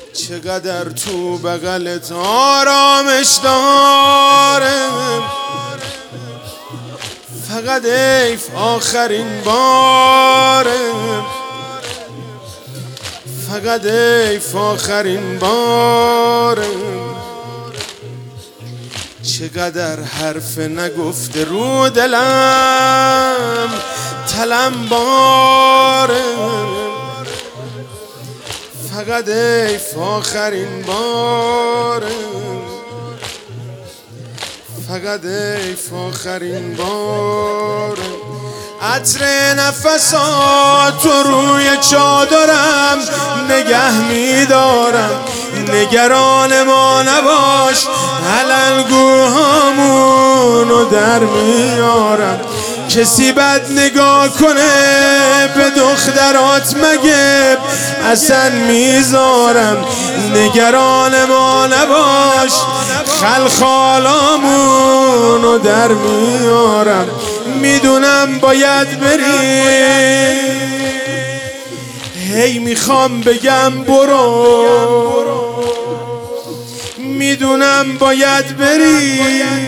چقدر تو بغلت آرامش دارم، فقط حیف آخرین بارم، فقط حیف آخرین بارم. چقدر حرف نگفته رو دلم تلم بارم، فقط حیف آخرین بارم، فقط حیف آخرین بارم. عطر نفسات تو روی چادرم نگه میدارم، نگران ما نباش علنگوهامونو در میارم. کسی بد نگاه کنه به دخترات مگه اصلا میذارم، نگران ما نباش خلخالامونو در میارم. میدونم باید بری، هی میخوام بگم برو، میدونم باید بری،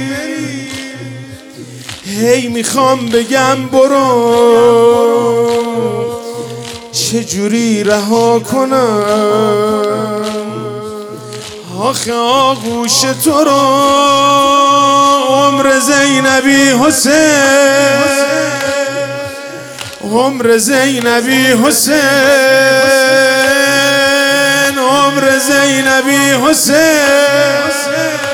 هی میخوام بگم برو. چجوری رها کنم آخه آغوش تو رو؟ عمر زینبی حسین، عمر زینبی حسین، عمر زینبی حسین.